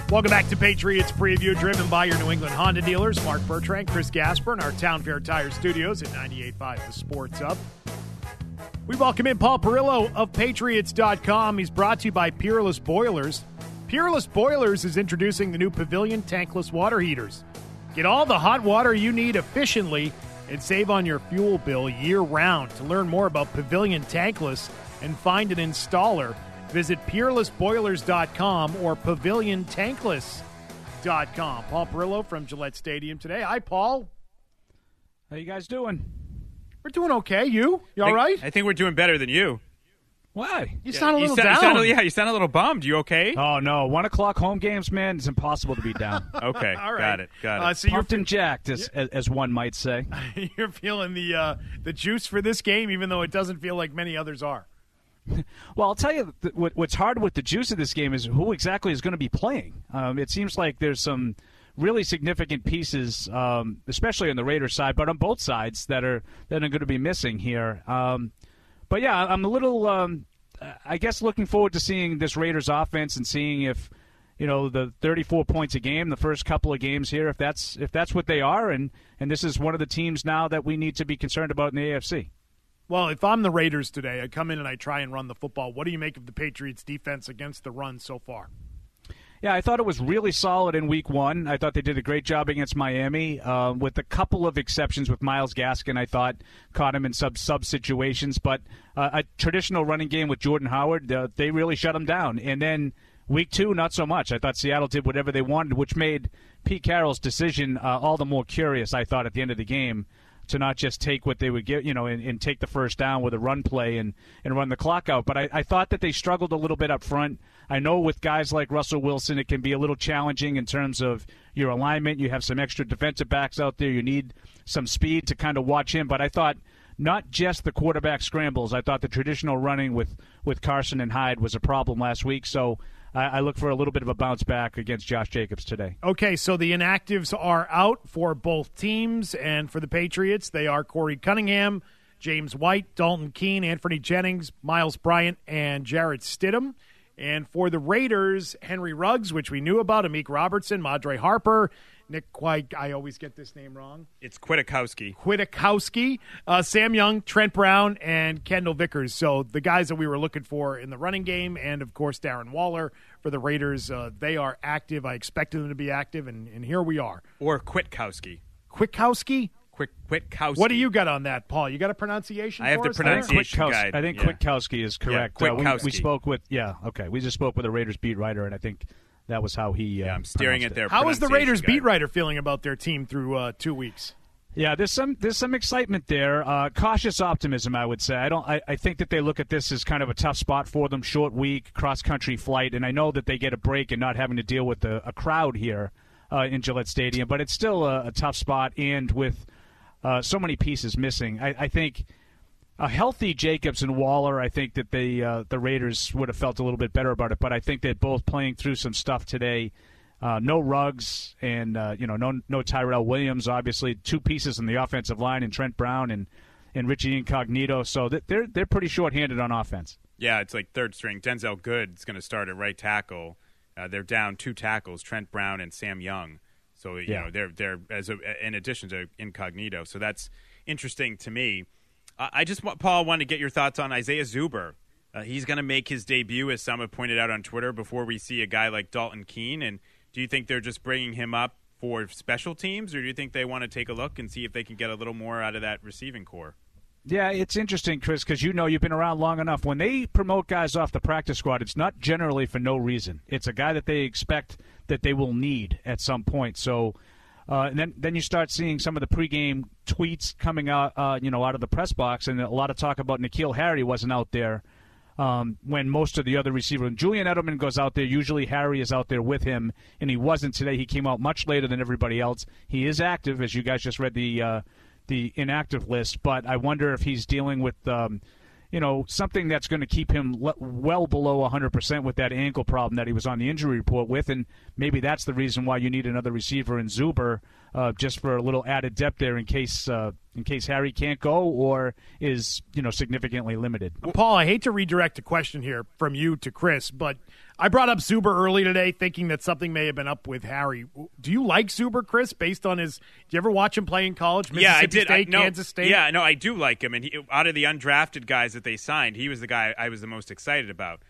Welcome back to Patriots Preview, driven by your New England Honda dealers, Mark Bertrand, Chris Gasper, in our Town Fair Tire Studios at 98.5 The Sports Hub. We welcome in Paul Perillo of Patriots.com. He's brought to you by Peerless Boilers. Peerless Boilers is introducing the new Pavilion tankless water heaters. Get all the hot water you need efficiently and save on your fuel bill year-round. To learn more about Pavilion tankless and find an installer, visit peerlessboilers.com or paviliontankless.com. Paul Perillo from Gillette Stadium today. Hi, Paul. How you guys doing? We're doing okay. You all right? I think we're doing better than you. Why? You sound a little down. You sound a little bummed. You okay? Oh, no. 1 o'clock home games, man, it's impossible to be down. Okay, All right. got it. So Pumped and jacked, as one might say. You're feeling the juice for this game, even though it doesn't feel like many others are. Well, I'll tell you, what's hard with the juice of this game is who exactly is going to be playing. It seems like there's some really significant pieces, especially on the Raiders side, but on both sides that are going to be missing here. But yeah, I'm a little, I guess, looking forward to seeing this Raiders offense and seeing if, the 34 points a game, the first couple of games here, if that's what they are, and this is one of the teams now that we need to be concerned about in the AFC. Well, if I'm the Raiders today, I come in and I try and run the football. What do you make of the Patriots' defense against the run so far? Yeah, I thought it was really solid in Week 1. I thought they did a great job against Miami, with a couple of exceptions with Myles Gaskin. I thought caught him in sub situations, but a traditional running game with Jordan Howard, they really shut him down. And then Week 2, not so much. I thought Seattle did whatever they wanted, which made Pete Carroll's decision all the more curious, I thought, at the end of the game, to not just take what they would get, and take the first down with a run play and run the clock out. But I thought that they struggled a little bit up front. I know with guys like Russell Wilson, it can be a little challenging in terms of your alignment. You have some extra defensive backs out there. You need some speed to kind of watch him. But I thought not just the quarterback scrambles. I thought the traditional running with Carson and Hyde was a problem last week. So I look for a little bit of a bounce back against Josh Jacobs today. Okay, so the inactives are out for both teams, and for the Patriots, they are Corey Cunningham, James White, Dalton Keene, Anthony Jennings, Miles Bryant, and Jarrett Stidham. And for the Raiders, Henry Ruggs, which we knew about, Amik Robertson, Madre Harper, Nick I always get this name wrong. It's Kwiatkowski, Sam Young, Trent Brown, and Kendall Vickers. So the guys that we were looking for in the running game, and, of course, Darren Waller for the Raiders, they are active. I expected them to be active, and here we are. Or Kwiatkowski. Kwiatkowski? Kwiatkowski. What do you got on that, Paul? You got a pronunciation I have for the us? pronunciation guide. I think Kwiatkowski is correct. Yeah, Kwiatkowski. We spoke with, we just spoke with a Raiders beat writer, and I think that was how he I'm staring at their How is the Raiders guide. beat writer feeling about their team through 2 weeks? Yeah, there's some excitement there. Cautious optimism, I would say. I think that they look at this as kind of a tough spot for them, short week, cross-country flight, and I know that they get a break and not having to deal with a crowd here in Gillette Stadium, but it's still a tough spot, and with so many pieces missing. I think a healthy Jacobs and Waller, I think that the Raiders would have felt a little bit better about it, but I think they're both playing through some stuff today. No Ruggs and no Tyrell Williams, obviously. 2 pieces in the offensive line, and Trent Brown and Richie Incognito. So they're pretty short-handed on offense. Yeah, it's like third string. Denzel Good's going to start at right tackle. They're down 2 tackles, Trent Brown and Sam Young. So they're in addition to Incognito. So that's interesting to me. Paul, wanted to get your thoughts on Isaiah Zuber. He's going to make his debut, as some have pointed out on Twitter, before we see a guy like Dalton Keene. And do you think they're just bringing him up for special teams, or do you think they want to take a look and see if they can get a little more out of that receiving core? Yeah, it's interesting, Chris, because you've been around long enough. When they promote guys off the practice squad, it's not generally for no reason. It's a guy that they expect that they will need at some point. So and then you start seeing some of the pregame tweets coming out, out of the press box, and a lot of talk about N'Keal Harry wasn't out there when most of the other receivers. When Julian Edelman goes out there, usually Harry is out there with him, and he wasn't today. He came out much later than everybody else. He is active, as you guys just read the inactive list, but I wonder if he's dealing with something that's going to keep him well below 100% with that ankle problem that he was on the injury report with, and maybe that's the reason why you need another receiver in Zuber. just for a little added depth there in case Harry can't go or is significantly limited. Paul, I hate to redirect a question here from you to Chris, but I brought up Zuber early today thinking that something may have been up with Harry. Do you like Zuber, Chris, based on his – do you ever watch him play in college? Mississippi State, Kansas State? Yeah, no, I do like him. And out of the undrafted guys that they signed, he was the guy I was the most excited about.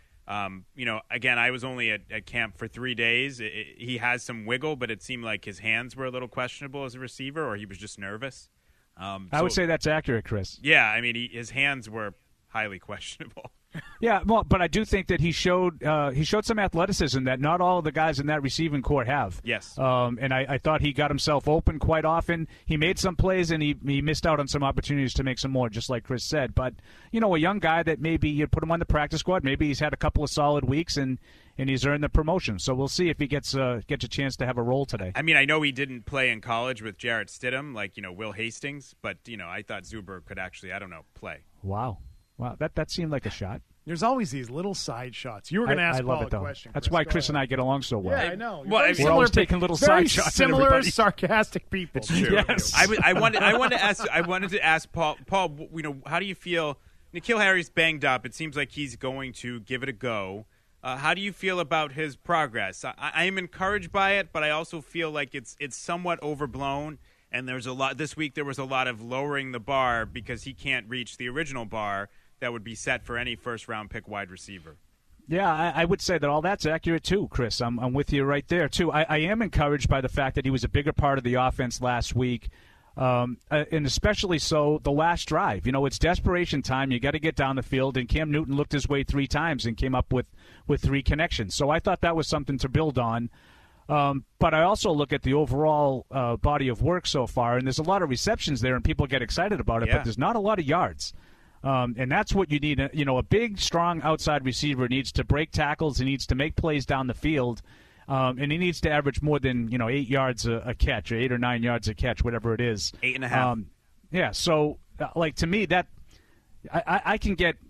Again, I was only at camp for 3 days. He has some wiggle, but it seemed like his hands were a little questionable as a receiver, or he was just nervous. I would say that's accurate, Chris. Yeah, I mean, his hands were highly questionable. Yeah, well, but I do think that he showed some athleticism that not all of the guys in that receiving corps have. Yes. And I thought he got himself open quite often. He made some plays, and he missed out on some opportunities to make some more, just like Chris said. But, a young guy that maybe you put him on the practice squad, maybe he's had a couple of solid weeks, and he's earned the promotion. So we'll see if he gets a chance to have a role today. I mean, I know he didn't play in college with Jarrett Stidham, like, Will Hastings, but, I thought Zuber could actually, play. Wow, that seemed like a shot. There's always these little side shots. You were going to ask Paul a question. That's why Chris and I get along so well. Yeah, I know. We're always taking little side shots. Similar, sarcastic people. It's true. Yes. I wanted to ask Paul. Paul, how do you feel? N'Keal Harry's banged up. It seems like he's going to give it a go. How do you feel about his progress? I am encouraged by it, but I also feel like it's somewhat overblown. And there's a lot this week. There was a lot of lowering the bar because he can't reach the original bar that would be set for any first-round pick wide receiver. Yeah, I would say that all that's accurate too, Chris. I'm with you right there too. I am encouraged by the fact that he was a bigger part of the offense last week, and especially so the last drive. It's desperation time. You got to get down the field, and Cam Newton looked his way 3 times and came up with 3 connections. So I thought that was something to build on. But I also look at the overall body of work so far, and there's a lot of receptions there, and people get excited about it, but there's not a lot of yards. And that's what you need. A big, strong outside receiver needs to break tackles. He needs to make plays down the field. And he needs to average more than, 8 yards a catch, or 8 or 9 yards a catch, whatever it is. 8.5. Yeah, so, to me, that I can get,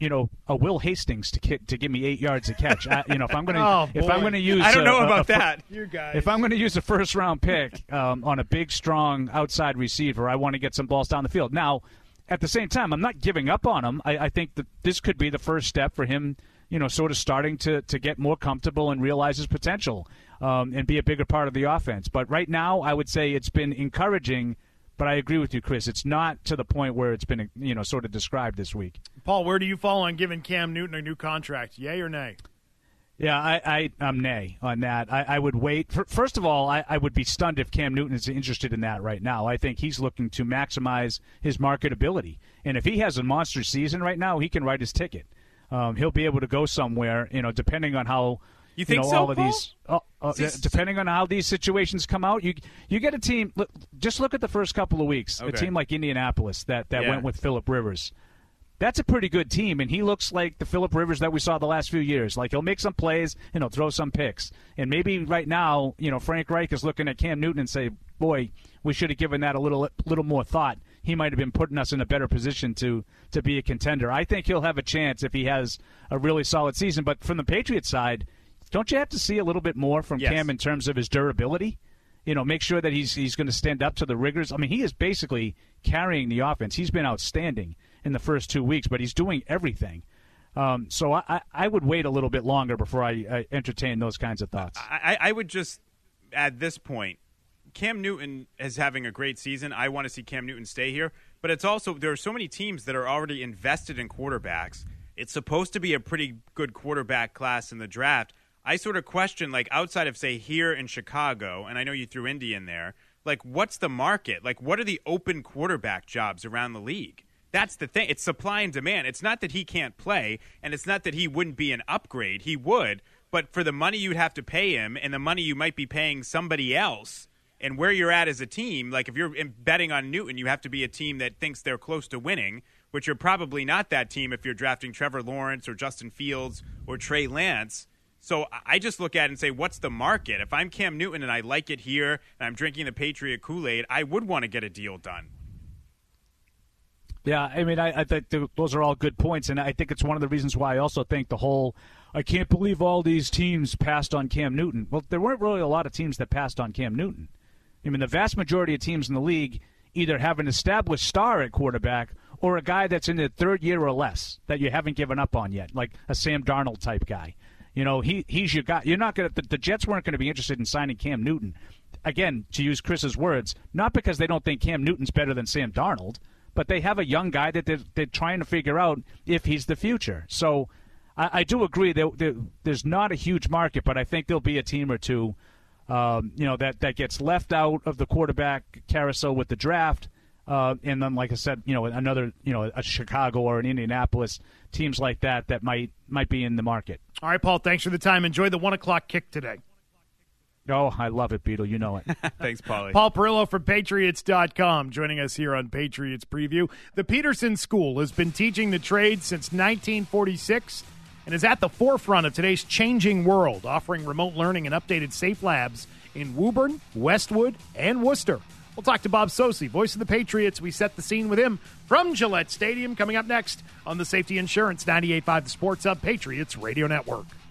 a Will Hastings to give me 8 yards a catch. If I'm going to use, I don't know about that. You guys. If I'm going to use a first-round pick on a big, strong outside receiver, I want to get some balls down the field. Now, at the same time, I'm not giving up on him. I think that this could be the first step for him, sort of starting to get more comfortable and realize his potential and be a bigger part of the offense. But right now, I would say it's been encouraging, but I agree with you, Chris. It's not to the point where it's been, sort of described this week. Paul, where do you fall on giving Cam Newton a new contract? Yay or nay? Yeah, I'm nay on that. I would wait. First of all, I would be stunned if Cam Newton is interested in that right now. I think he's looking to maximize his marketability. And if he has a monster season right now, he can write his ticket. He'll be able to go somewhere, depending on how you think so, all of these. Depending on how these situations come out, you get a team. Just look at the first couple of weeks. Okay. A team like Indianapolis that went with Phillip Rivers. That's a pretty good team, and he looks like the Phillip Rivers that we saw the last few years. Like, he'll make some plays and he'll throw some picks. And maybe right now, Frank Reich is looking at Cam Newton and say, boy, we should have given that a little more thought. He might have been putting us in a better position to be a contender. I think he'll have a chance if he has a really solid season. But from the Patriots side, don't you have to see a little bit more from Cam in terms of his durability? Make sure that he's going to stand up to the rigors. I mean, he is basically carrying the offense. He's been outstanding in the first 2 weeks, but he's doing everything. So I would wait a little bit longer before I entertain those kinds of thoughts. I would just, at this point, Cam Newton is having a great season. I want to see Cam Newton stay here. But it's also, there are so many teams that are already invested in quarterbacks. It's supposed to be a pretty good quarterback class in the draft. I sort of question, like, outside of, say, here in Chicago, and I know you threw Indy in there, like, what's the market? Like, what are the open quarterback jobs around the league? That's the thing. It's supply and demand. It's not that he can't play, and it's not that he wouldn't be an upgrade. He would, but for the money you'd have to pay him and the money you might be paying somebody else and where you're at as a team, like if you're betting on Newton, you have to be a team that thinks they're close to winning, which you're probably not that team if you're drafting Trevor Lawrence or Justin Fields or Trey Lance. So I just look at it and say, what's the market? If I'm Cam Newton and I like it here and I'm drinking the Patriot Kool-Aid, I would want to get a deal done. Yeah, I mean, I think those are all good points, and I think it's one of the reasons why I also think the whole I can't believe all these teams passed on Cam Newton. Well, there weren't really a lot of teams that passed on Cam Newton. I mean, the vast majority of teams in the league either have an established star at quarterback or a guy that's in their third year or less that you haven't given up on yet, like a Sam Darnold type guy. You know, he's your guy. You're not going to. The Jets weren't going to be interested in signing Cam Newton. Again, to use Chris's words, not because they don't think Cam Newton's better than Sam Darnold, but they have a young guy that they're trying to figure out if he's the future. So I do agree that there's not a huge market, but I think there'll be a team or two, that gets left out of the quarterback carousel with the draft. And then, like I said, another, a Chicago or an Indianapolis, teams like that might be in the market. All right, Paul, thanks for the time. Enjoy the 1 o'clock kick today. Oh, I love it, Beetle. You know it. Thanks, Paulie. Paul Perillo from Patriots.com joining us here on Patriots Preview. The Peterson School has been teaching the trade since 1946 and is at the forefront of today's changing world, offering remote learning and updated safe labs in Woburn, Westwood, and Worcester. We'll talk to Bob Socci, voice of the Patriots. We set the scene with him from Gillette Stadium, coming up next on the Safety Insurance 98.5 The Sports Hub Patriots Radio Network.